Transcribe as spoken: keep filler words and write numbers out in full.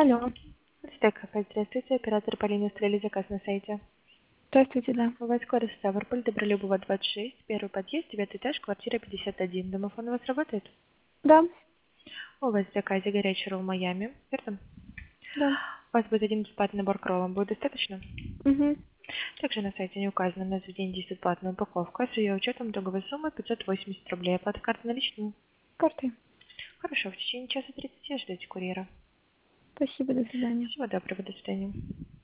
Алло. Стек кафе, здравствуйте. Оператор по линии устроили заказ на сайте. Здравствуйте, да. У вас скорость Ставрополь, Добролюбова, двадцать шесть, первый подъезд, девятый этаж, квартира пятьдесят один. Домофон у вас работает? Да, У вас в заказе горячий ролл Майами, верно? да. У вас будет один бесплатный набор к роллам. Будет достаточно? Угу. Также на сайте не указано, на заведение действует платная упаковка. С ее учетом итоговая сумма пятьсот восемьдесят рублей. Оплата карты наличными. Карты. Хорошо, в течение часа тридцати ждете курьера. Спасибо, до свидания. Всего доброго, до свидания.